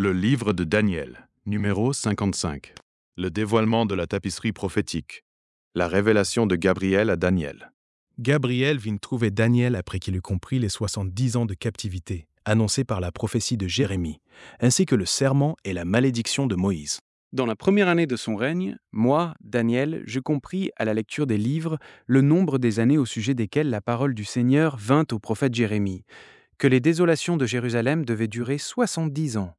Le livre de Daniel, numéro 55. Le dévoilement de la tapisserie prophétique. La révélation de Gabriel à Daniel. Gabriel vint trouver Daniel après qu'il eut compris les 70 ans de captivité, annoncés par la prophétie de Jérémie, ainsi que le serment et la malédiction de Moïse. Dans la première année de son règne, moi, Daniel, je compris à la lecture des livres le nombre des années au sujet desquelles la parole du Seigneur vint au prophète Jérémie, que les désolations de Jérusalem devaient durer 70 ans.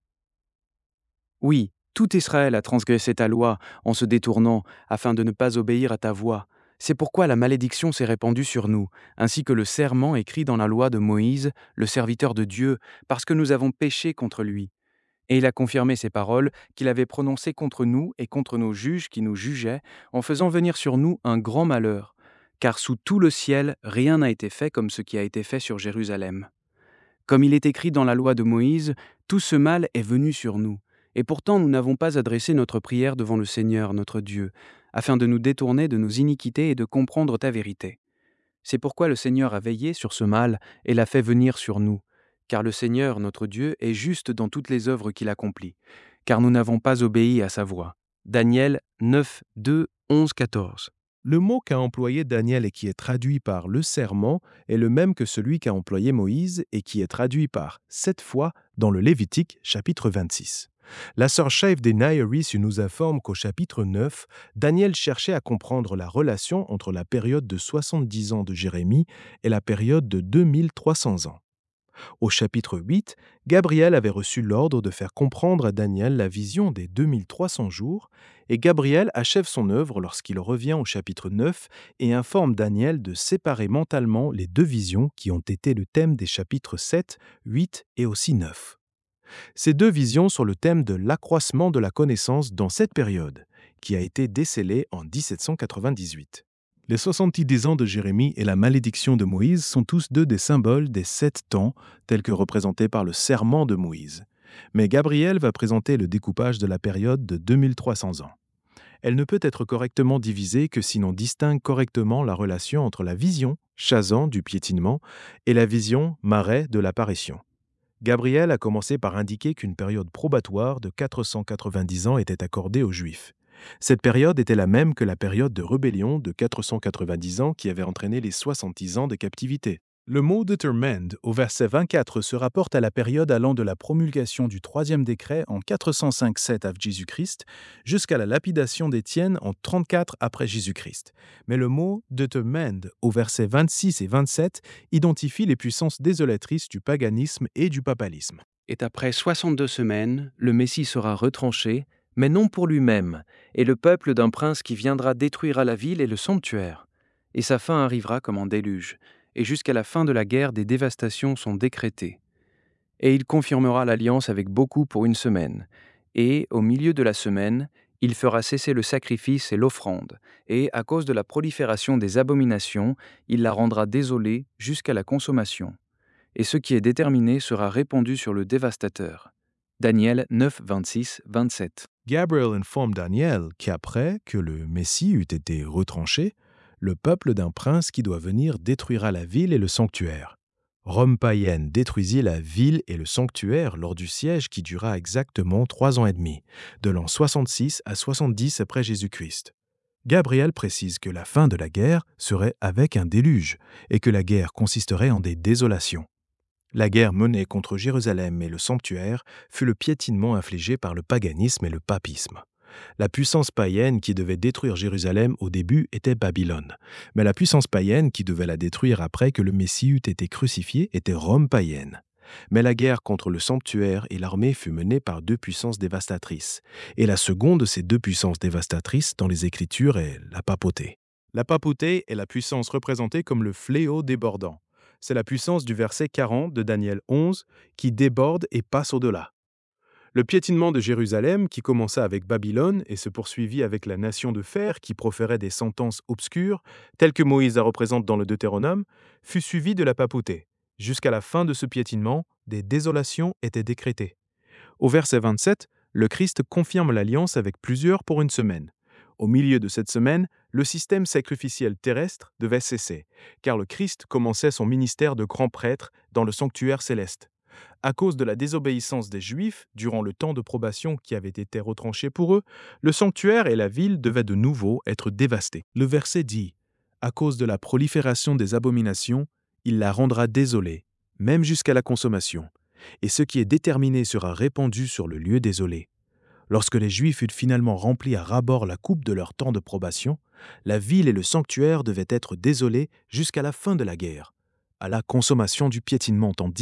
Oui, tout Israël a transgressé ta loi en se détournant afin de ne pas obéir à ta voix. C'est pourquoi la malédiction s'est répandue sur nous, ainsi que le serment écrit dans la loi de Moïse, le serviteur de Dieu, parce que nous avons péché contre lui. Et il a confirmé ces paroles qu'il avait prononcées contre nous et contre nos juges qui nous jugeaient, en faisant venir sur nous un grand malheur, car sous tout le ciel, rien n'a été fait comme ce qui a été fait sur Jérusalem. Comme il est écrit dans la loi de Moïse, tout ce mal est venu sur nous, et pourtant nous n'avons pas adressé notre prière devant le Seigneur, notre Dieu, afin de nous détourner de nos iniquités et de comprendre ta vérité. C'est pourquoi le Seigneur a veillé sur ce mal et l'a fait venir sur nous, car le Seigneur, notre Dieu, est juste dans toutes les œuvres qu'il accomplit, car nous n'avons pas obéi à sa voix. Daniel 9, 2, 11, 14. Le mot qu'a employé Daniel et qui est traduit par le serment est le même que celui qu'a employé Moïse et qui est traduit par 7 fois dans le Lévitique chapitre 26. La sœur Shaif des Naïris nous informe qu'au chapitre 9, Daniel cherchait à comprendre la relation entre la période de 70 ans de Jérémie et la période de 2300 ans. Au chapitre 8, Gabriel avait reçu l'ordre de faire comprendre à Daniel la vision des 2300 jours, et Gabriel achève son œuvre lorsqu'il revient au chapitre 9 et informe Daniel de séparer mentalement les deux visions qui ont été le thème des chapitres 7, 8 et aussi 9. Ces deux visions sont le thème de l'accroissement de la connaissance dans cette période, qui a été décelée en 1798. Les 70 ans de Jérémie et la malédiction de Moïse sont tous deux des symboles des 7 temps, tels que représentés par le serment de Moïse. Mais Gabriel va présenter le découpage de la période de 2300 ans. Elle ne peut être correctement divisée que si l'on distingue correctement la relation entre la vision, Chazan, du piétinement, et la vision, Marais, de l'apparition. Gabriel a commencé par indiquer qu'une période probatoire de 490 ans était accordée aux Juifs. Cette période était la même que la période de rébellion de 490 ans qui avait entraîné les 70 ans de captivité. Le mot determined au verset 24 se rapporte à la période allant de la promulgation du troisième décret en 405-7 avant Jésus-Christ jusqu'à la lapidation d'Étienne en 34 après Jésus-Christ. Mais le mot determined au verset 26 et 27 identifie les puissances désolatrices du paganisme et du papalisme. Et après 62 semaines, le Messie sera retranché, mais non pour lui-même, et le peuple d'un prince qui viendra détruira la ville et le sanctuaire. Et sa fin arrivera comme un déluge, et jusqu'à la fin de la guerre, des dévastations sont décrétées. Et il confirmera l'alliance avec beaucoup pour 1 semaine. Et, au milieu de la semaine, il fera cesser le sacrifice et l'offrande, et, à cause de la prolifération des abominations, il la rendra désolée jusqu'à la consommation. Et ce qui est déterminé sera répandu sur le dévastateur. Daniel 9, 26, 27. Gabriel informe Daniel qu'après que le Messie eut été retranché, le peuple d'un prince qui doit venir détruira la ville et le sanctuaire. Rome païenne détruisit la ville et le sanctuaire lors du siège qui dura exactement 3 ans et demi, de l'an 66 à 70 après Jésus-Christ. Gabriel précise que la fin de la guerre serait avec un déluge et que la guerre consisterait en des désolations. La guerre menée contre Jérusalem et le sanctuaire fut le piétinement infligé par le paganisme et le papisme. La puissance païenne qui devait détruire Jérusalem au début était Babylone, mais la puissance païenne qui devait la détruire après que le Messie eût été crucifié était Rome païenne. Mais la guerre contre le sanctuaire et l'armée fut menée par deux puissances dévastatrices, et la seconde de ces deux puissances dévastatrices dans les Écritures est la papauté. La papauté est la puissance représentée comme le fléau débordant. C'est la puissance du verset 40 de Daniel 11 qui déborde et passe au-delà. Le piétinement de Jérusalem, qui commença avec Babylone et se poursuivit avec la nation de fer qui proférait des sentences obscures, telles que Moïse la représente dans le Deutéronome, fut suivi de la papauté. Jusqu'à la fin de ce piétinement, des désolations étaient décrétées. Au verset 27, le Christ confirme l'alliance avec plusieurs pour 1 semaine. Au milieu de cette semaine, le système sacrificiel terrestre devait cesser, car le Christ commençait son ministère de grand prêtre dans le sanctuaire céleste. À cause de la désobéissance des Juifs, durant le temps de probation qui avait été retranché pour eux, le sanctuaire et la ville devaient de nouveau être dévastés. Le verset dit « À cause de la prolifération des abominations, il la rendra désolée, même jusqu'à la consommation, et ce qui est déterminé sera répandu sur le lieu désolé. » Lorsque les Juifs eurent finalement rempli à ras-bord la coupe de leur temps de probation, la ville et le sanctuaire devaient être désolés jusqu'à la fin de la guerre. À la consommation du piétinement en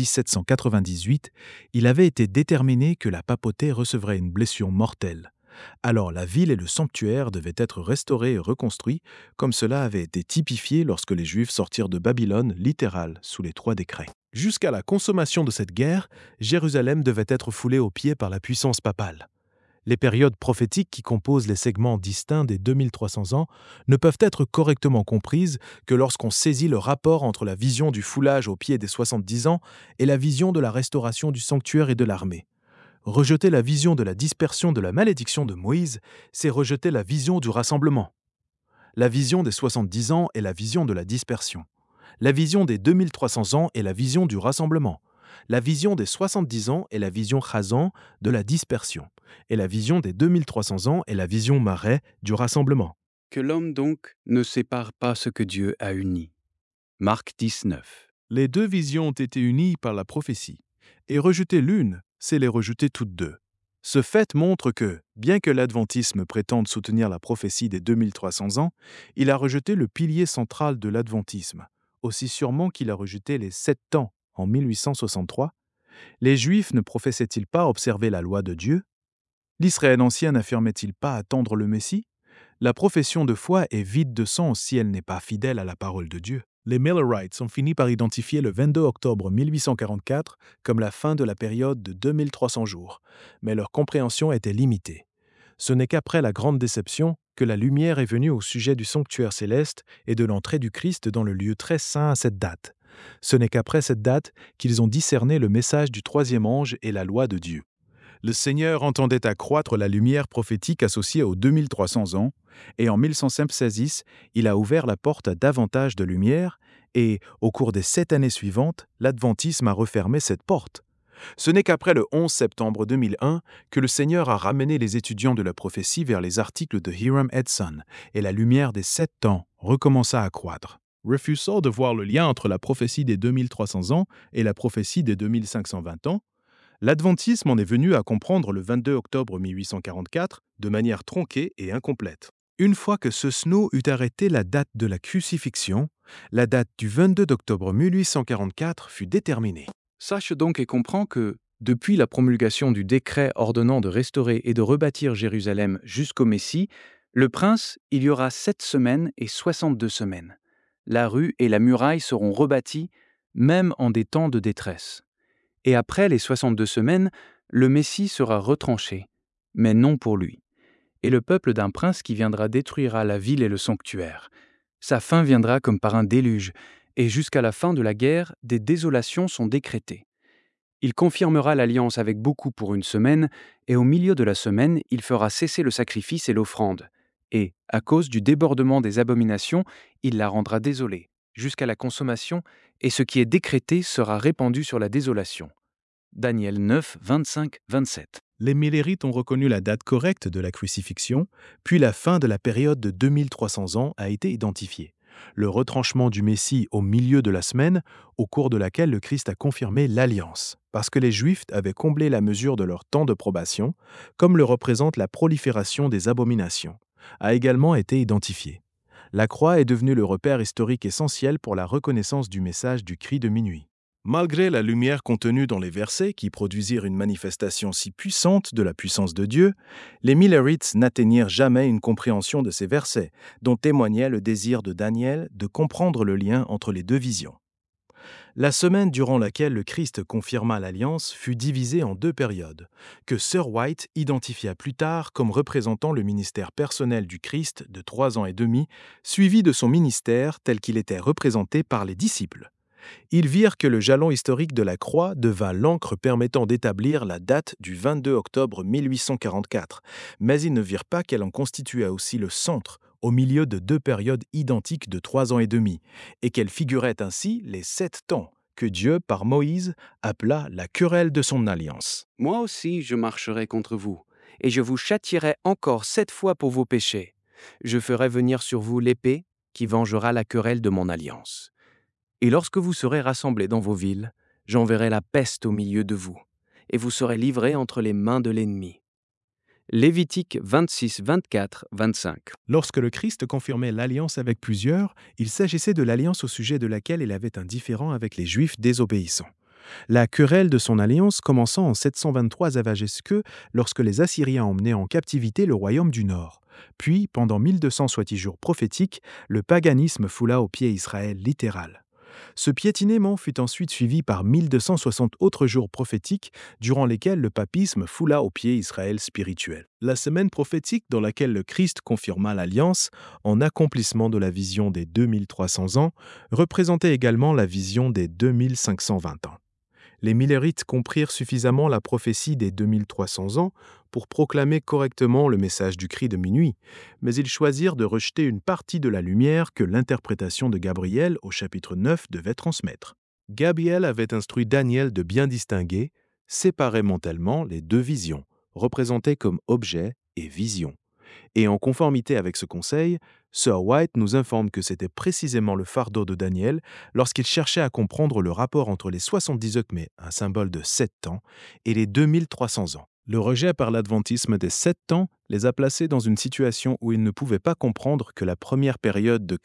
1798, il avait été déterminé que la papauté recevrait une blessure mortelle. Alors la ville et le sanctuaire devaient être restaurés et reconstruits, comme cela avait été typifié lorsque les Juifs sortirent de Babylone, littérale, sous les 3 décrets. Jusqu'à la consommation de cette guerre, Jérusalem devait être foulée aux pieds par la puissance papale. Les périodes prophétiques qui composent les segments distincts des 2300 ans ne peuvent être correctement comprises que lorsqu'on saisit le rapport entre la vision du foulage au pied des 70 ans et la vision de la restauration du sanctuaire et de l'armée. Rejeter la vision de la dispersion de la malédiction de Moïse, c'est rejeter la vision du rassemblement. La vision des 70 ans est la vision de la dispersion. La vision des 2300 ans est la vision du rassemblement. La vision des 70 ans est la vision chazan de la dispersion. Et la vision des 2300 ans est la vision marais du rassemblement. Que l'homme donc ne sépare pas ce que Dieu a uni. Marc 19. Les deux visions ont été unies par la prophétie. Et rejeter l'une, c'est les rejeter toutes deux. Ce fait montre que, bien que l'adventisme prétende soutenir la prophétie des 2300 ans, il a rejeté le pilier central de l'adventisme, aussi sûrement qu'il a rejeté les 7 ans en 1863. Les Juifs ne professaient-ils pas observer la loi de Dieu? L'Israël ancien n'affirmait-il pas attendre le Messie? La profession de foi est vide de sens si elle n'est pas fidèle à la parole de Dieu. Les Millerites ont fini par identifier le 22 octobre 1844 comme la fin de la période de 2300 jours, mais leur compréhension était limitée. Ce n'est qu'après la grande déception que la lumière est venue au sujet du sanctuaire céleste et de l'entrée du Christ dans le lieu très saint à cette date. Ce n'est qu'après cette date qu'ils ont discerné le message du troisième ange et la loi de Dieu. Le Seigneur entendait accroître la lumière prophétique associée aux 2300 ans, et en 1116, il a ouvert la porte à davantage de lumière, et, au cours des 7 années suivantes, l'adventisme a refermé cette porte. Ce n'est qu'après le 11 septembre 2001 que le Seigneur a ramené les étudiants de la prophétie vers les articles de Hiram Edson, et la lumière des 7 ans recommença à croître. Refusant de voir le lien entre la prophétie des 2300 ans et la prophétie des 2520 ans, l'adventisme en est venu à comprendre le 22 octobre 1844 de manière tronquée et incomplète. Une fois que ce Snow eut arrêté la date de la crucifixion, la date du 22 octobre 1844 fut déterminée. Sache donc et comprends que, depuis la promulgation du décret ordonnant de restaurer et de rebâtir Jérusalem jusqu'au Messie, le prince, il y aura 7 semaines et 62 semaines. La rue et la muraille seront rebâties, même en des temps de détresse. Et après les 62 semaines, le Messie sera retranché, mais non pour lui. Et le peuple d'un prince qui viendra détruira la ville et le sanctuaire. Sa fin viendra comme par un déluge, et jusqu'à la fin de la guerre, des désolations sont décrétées. Il confirmera l'alliance avec beaucoup pour 1 semaine, et au milieu de la semaine, il fera cesser le sacrifice et l'offrande. Et, à cause du débordement des abominations, il la rendra désolée, jusqu'à la consommation, et ce qui est décrété sera répandu sur la désolation. Daniel 9, 25-27. Les Millerites ont reconnu la date correcte de la crucifixion, puis la fin de la période de 2300 ans a été identifiée. Le retranchement du Messie au milieu de la semaine, au cours de laquelle le Christ a confirmé l'alliance, parce que les Juifs avaient comblé la mesure de leur temps de probation, comme le représente la prolifération des abominations, a également été identifié. La croix est devenue le repère historique essentiel pour la reconnaissance du message du cri de minuit. Malgré la lumière contenue dans les versets qui produisirent une manifestation si puissante de la puissance de Dieu, les Millerites n'atteignirent jamais une compréhension de ces versets, dont témoignait le désir de Daniel de comprendre le lien entre les deux visions. La semaine durant laquelle le Christ confirma l'alliance fut divisée en 2 périodes, que Sir White identifia plus tard comme représentant le ministère personnel du Christ de 3 ans et demi, suivi de son ministère tel qu'il était représenté par les disciples. Ils virent que le jalon historique de la croix devint l'encre permettant d'établir la date du 22 octobre 1844, mais ils ne virent pas qu'elle en constituait aussi le centre, au milieu de 2 périodes identiques de 3 ans et demi, et qu'elle figurait ainsi les 7 temps, que Dieu, par Moïse, appela la querelle de son alliance. Moi aussi je marcherai contre vous, et je vous châtierai encore 7 fois pour vos péchés. Je ferai venir sur vous l'épée qui vengera la querelle de mon alliance. Et lorsque vous serez rassemblés dans vos villes, j'enverrai la peste au milieu de vous, et vous serez livrés entre les mains de l'ennemi. Lévitique 26, 24, 25. Lorsque le Christ confirmait l'alliance avec plusieurs, il s'agissait de l'alliance au sujet de laquelle il avait un différend avec les Juifs désobéissants. La querelle de son alliance commençant en 723 Avagesque, lorsque les Assyriens emmenaient en captivité le royaume du Nord. Puis, pendant 1200 jours prophétiques, le paganisme foula au pied Israël littéral. Ce piétinement fut ensuite suivi par 1260 autres jours prophétiques, durant lesquels le papisme foula au pied Israël spirituel. La semaine prophétique dans laquelle le Christ confirma l'alliance, en accomplissement de la vision des 2300 ans, représentait également la vision des 2520 ans. Les Millérites comprirent suffisamment la prophétie des 2300 ans pour proclamer correctement le message du cri de minuit, mais ils choisirent de rejeter une partie de la lumière que l'interprétation de Gabriel au chapitre 9 devait transmettre. Gabriel avait instruit Daniel de bien distinguer, séparer mentalement les deux visions, représentées comme objet et vision. Et en conformité avec ce conseil, Sir White nous informe que c'était précisément le fardeau de Daniel lorsqu'il cherchait à comprendre le rapport entre les 70 œchmées, un symbole de 7 ans, et les 2300 ans. Le rejet par l'adventisme des 7 ans les a placés dans une situation où ils ne pouvaient pas comprendre que la première période de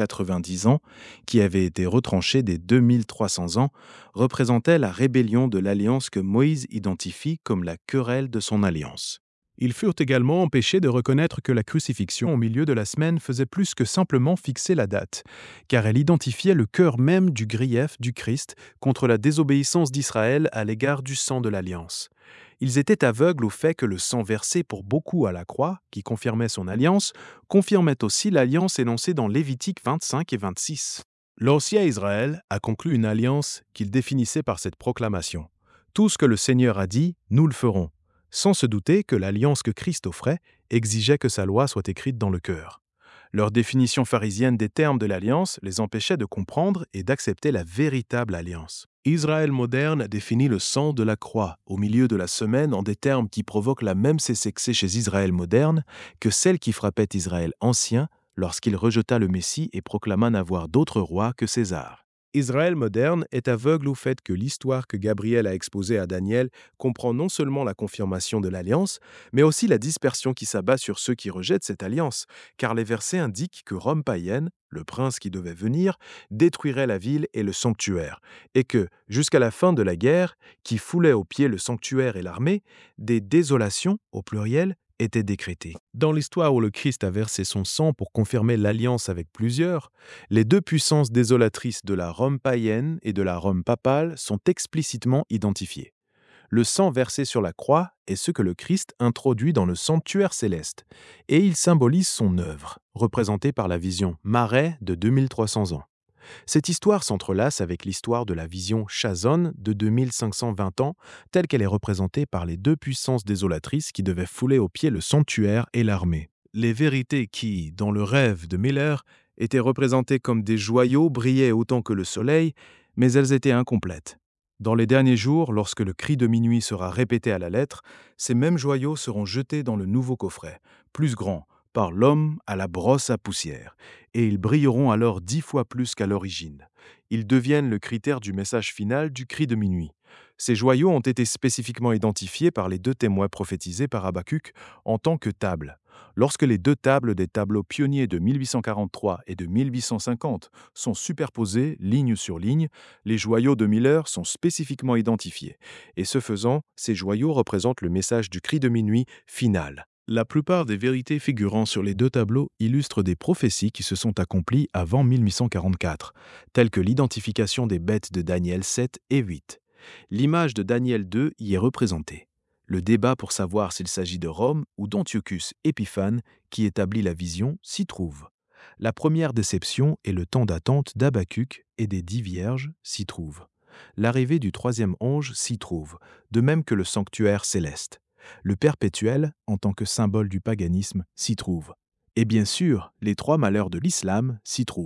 490 ans, qui avait été retranchée des 2300 ans, représentait la rébellion de l'alliance que Moïse identifie comme la querelle de son alliance. Ils furent également empêchés de reconnaître que la crucifixion au milieu de la semaine faisait plus que simplement fixer la date, car elle identifiait le cœur même du grief du Christ contre la désobéissance d'Israël à l'égard du sang de l'Alliance. Ils étaient aveugles au fait que le sang versé pour beaucoup à la croix, qui confirmait son alliance, confirmait aussi l'alliance énoncée dans Lévitique 25 et 26. L'ancien Israël a conclu une alliance qu'il définissait par cette proclamation. Tout ce que le Seigneur a dit, nous le ferons, sans se douter que l'alliance que Christ offrait exigeait que sa loi soit écrite dans le cœur. Leur définition pharisienne des termes de l'alliance les empêchait de comprendre et d'accepter la véritable alliance. Israël moderne définit le sang de la croix au milieu de la semaine en des termes qui provoquent la même sécessité chez Israël moderne que celle qui frappait Israël ancien lorsqu'il rejeta le Messie et proclama n'avoir d'autre roi que César. Israël moderne est aveugle au fait que l'histoire que Gabriel a exposée à Daniel comprend non seulement la confirmation de l'alliance, mais aussi la dispersion qui s'abat sur ceux qui rejettent cette alliance, car les versets indiquent que Rome païenne, le prince qui devait venir, détruirait la ville et le sanctuaire, et que, jusqu'à la fin de la guerre, qui foulait aux pieds le sanctuaire et l'armée, des désolations, au pluriel, étaient décrétées. Dans l'histoire où le Christ a versé son sang pour confirmer l'alliance avec plusieurs, les deux puissances désolatrices de la Rome païenne et de la Rome papale sont explicitement identifiées. Le sang versé sur la croix est ce que le Christ introduit dans le sanctuaire céleste, et il symbolise son œuvre, représentée par la vision Marais de 2300 ans. Cette histoire s'entrelace avec l'histoire de la vision Chazon de 2520 ans, telle qu'elle est représentée par les deux puissances désolatrices qui devaient fouler aux pieds le sanctuaire et l'armée. Les vérités qui, dans le rêve de Miller, étaient représentées comme des joyaux brillaient autant que le soleil, mais elles étaient incomplètes. Dans les derniers jours, lorsque le cri de minuit sera répété à la lettre, ces mêmes joyaux seront jetés dans le nouveau coffret, plus grand, par l'homme à la brosse à poussière, et ils brilleront alors 10 fois plus qu'à l'origine. Ils deviennent le critère du message final du cri de minuit. Ces joyaux ont été spécifiquement identifiés par les deux témoins prophétisés par Habacuc en tant que tables. Lorsque les deux tables des tableaux pionniers de 1843 et de 1850 sont superposées ligne sur ligne, les joyaux de Miller sont spécifiquement identifiés. Et ce faisant, ces joyaux représentent le message du cri de minuit final. La plupart des vérités figurant sur les deux tableaux illustrent des prophéties qui se sont accomplies avant 1844, telles que l'identification des bêtes de Daniel 7 et 8. L'image de Daniel 2 y est représentée. Le débat pour savoir s'il s'agit de Rome ou d'Antiochus Épiphane, qui établit la vision, s'y trouve. La première déception et le temps d'attente d'Habacuc et des 10 vierges s'y trouvent. L'arrivée du troisième ange s'y trouve, de même que le sanctuaire céleste. Le perpétuel, en tant que symbole du paganisme, s'y trouve. Et bien sûr, les 3 malheurs de l'islam s'y trouvent.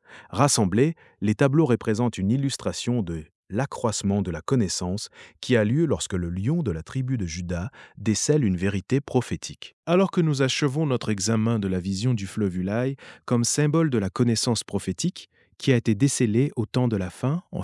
Rassemblés, les tableaux représentent une illustration de l'accroissement de la connaissance qui a lieu lorsque le lion de la tribu de Juda décèle une vérité prophétique. Alors que nous achevons notre examen de la vision du fleuve Ulai comme symbole de la connaissance prophétique, qui a été décelée au temps de la fin, en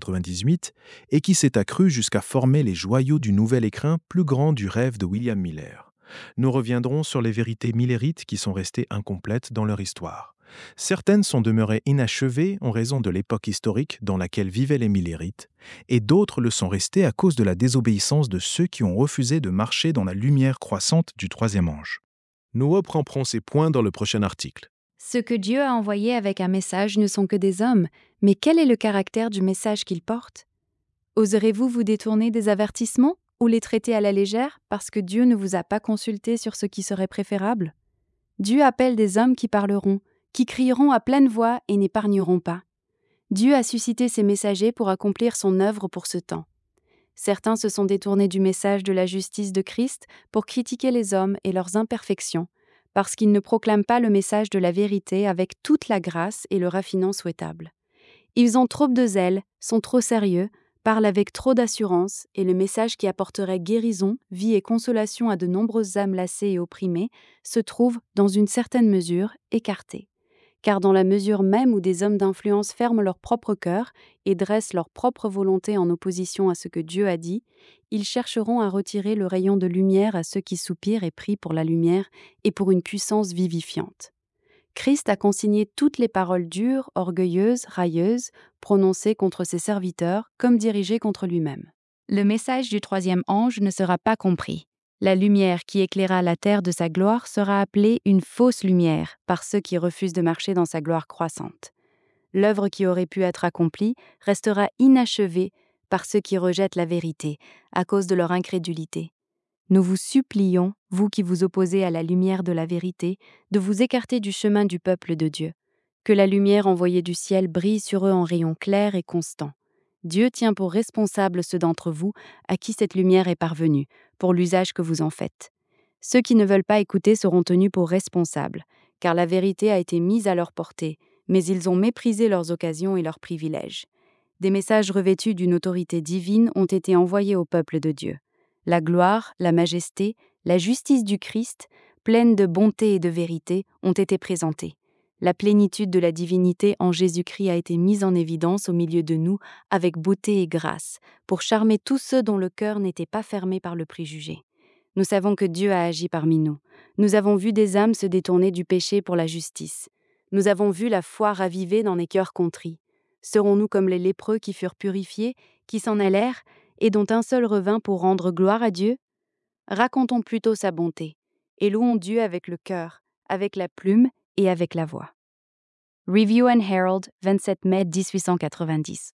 798, et qui s'est accrue jusqu'à former les joyaux du nouvel écrin plus grand du rêve de William Miller. Nous reviendrons sur les vérités millérites qui sont restées incomplètes dans leur histoire. Certaines sont demeurées inachevées en raison de l'époque historique dans laquelle vivaient les Millérites, et d'autres le sont restées à cause de la désobéissance de ceux qui ont refusé de marcher dans la lumière croissante du troisième ange. Nous reprendrons ces points dans le prochain article. Ceux que Dieu a envoyés avec un message ne sont que des hommes, mais quel est le caractère du message qu'ils portent? Oserez-vous vous détourner des avertissements ou les traiter à la légère parce que Dieu ne vous a pas consulté sur ce qui serait préférable? Dieu appelle des hommes qui parleront, qui crieront à pleine voix et n'épargneront pas. Dieu a suscité ses messagers pour accomplir son œuvre pour ce temps. Certains se sont détournés du message de la justice de Christ pour critiquer les hommes et leurs imperfections, parce qu'ils ne proclament pas le message de la vérité avec toute la grâce et le raffinement souhaitable. Ils ont trop de zèle, sont trop sérieux, parlent avec trop d'assurance, et le message qui apporterait guérison, vie et consolation à de nombreuses âmes lassées et opprimées se trouve, dans une certaine mesure, écarté. Car dans la mesure même où des hommes d'influence ferment leur propre cœur et dressent leur propre volonté en opposition à ce que Dieu a dit, ils chercheront à retirer le rayon de lumière à ceux qui soupirent et prient pour la lumière et pour une puissance vivifiante. Christ a consigné toutes les paroles dures, orgueilleuses, railleuses, prononcées contre ses serviteurs, comme dirigées contre lui-même. Le message du troisième ange ne sera pas compris. La lumière qui éclaira la terre de sa gloire sera appelée une fausse lumière par ceux qui refusent de marcher dans sa gloire croissante. L'œuvre qui aurait pu être accomplie restera inachevée par ceux qui rejettent la vérité à cause de leur incrédulité. Nous vous supplions, vous qui vous opposez à la lumière de la vérité, de vous écarter du chemin du peuple de Dieu. Que la lumière envoyée du ciel brille sur eux en rayons clairs et constants. Dieu tient pour responsables ceux d'entre vous à qui cette lumière est parvenue, pour l'usage que vous en faites. Ceux qui ne veulent pas écouter seront tenus pour responsables, car la vérité a été mise à leur portée, mais ils ont méprisé leurs occasions et leurs privilèges. Des messages revêtus d'une autorité divine ont été envoyés au peuple de Dieu. La gloire, la majesté, la justice du Christ, pleines de bonté et de vérité, ont été présentées. La plénitude de la divinité en Jésus-Christ a été mise en évidence au milieu de nous avec beauté et grâce, pour charmer tous ceux dont le cœur n'était pas fermé par le préjugé. Nous savons que Dieu a agi parmi nous. Nous avons vu des âmes se détourner du péché pour la justice. Nous avons vu la foi ravivée dans les cœurs contrits. Serons-nous comme les lépreux qui furent purifiés, qui s'en allèrent, et dont un seul revint pour rendre gloire à Dieu? Racontons plutôt sa bonté, et louons Dieu avec le cœur, avec la plume et avec la voix. Review and Herald, 27 mai 1890.